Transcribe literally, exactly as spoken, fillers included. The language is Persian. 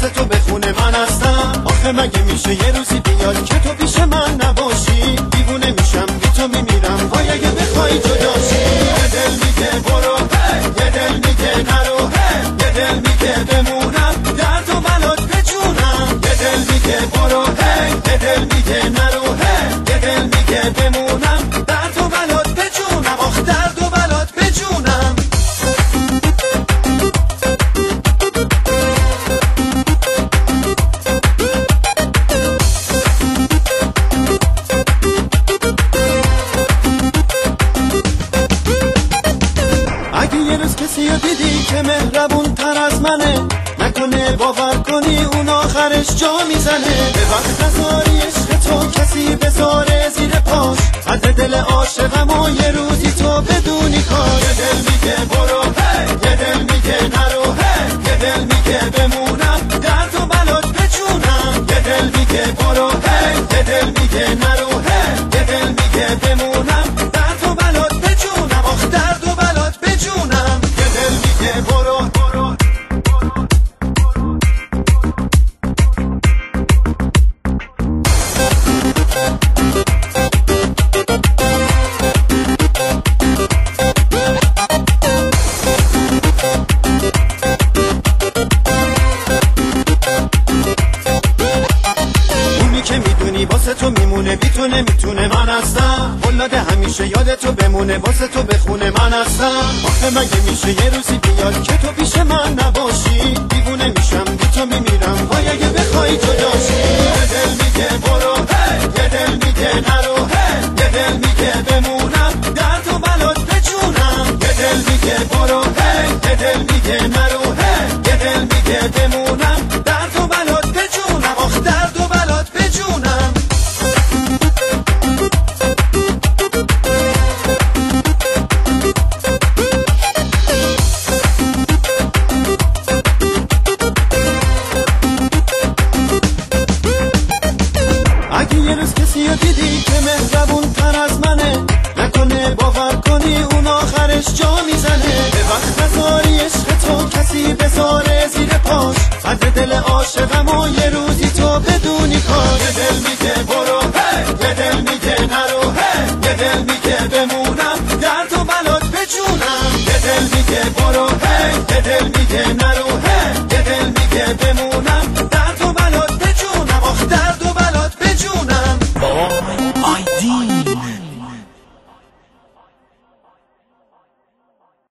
واسه تو به خونه من هستم. آخه مگه میشه یه روزی بیاد که تو پیش من نباشی؟ دیوونه میشم بی تو میمیرم وای اگه بخوای جداشی. یه دل میگه برو، یه دل میگه نرو، یه دل میگه بمونم در تو بلات بجونم. یه دل میگه برو، یه دل میگه نرو، یه دل میگه بمونم در تو بلات بجونم. آخ در تو بلات بجونم. اگه یه روز کسی رو دیدی که مهربون تر از منه، نکنه باور کنی اون آخرش جا میزنه. به وقت نذاری عشق تو کسی بذاره زیر پاش، قدر دل عاشقم و یه روزی تو بدونی کاش. یه دل میگه برو، یه دل میگه نرو، یه دل میگه بمونم در تو بلات بجونم. یه دل میگه برو، یه دل میگه نرو، یه دل میگه بمونم در تو بلات بجونم. آخ در تو بلات بجونم. یه دل میگه برو، برو که میدونی واسه تو میمونه بی تو نمیتونه من هستم. ولاد همیشه یاد تو بمونه واسه تو به خونه من هستم. آخه مگه میشه یه روزی بیاد که تو پیش من نباشی؟ دیوونه میشم بی تو میمیرم وای اگه بخوای جداشی. یه دل میگه برو، یه دل میگه نرو، یه دل میگه بمونم در تو بلات بجونم. یه دل میگه برو، یه دل میگه نرو، یه دل میگه بمونم در تو بلات بجونم. آخ در تو بلات بجونم. اگه یه روز کسی رو دیدی که مهربون تر از منه، نکنه باور کنی اون آخرش جا میزنه. به وقت نذاری عشق تو کسی بذاره زیر پاش، قدر دل عاشقم و یه روزی تو بدونی کاش. یه دل میگه برو، یه دل میگه نرو، یه دل میگه بمونم در تو بلات بجونم. یه دل میگه برو، یه دل میگه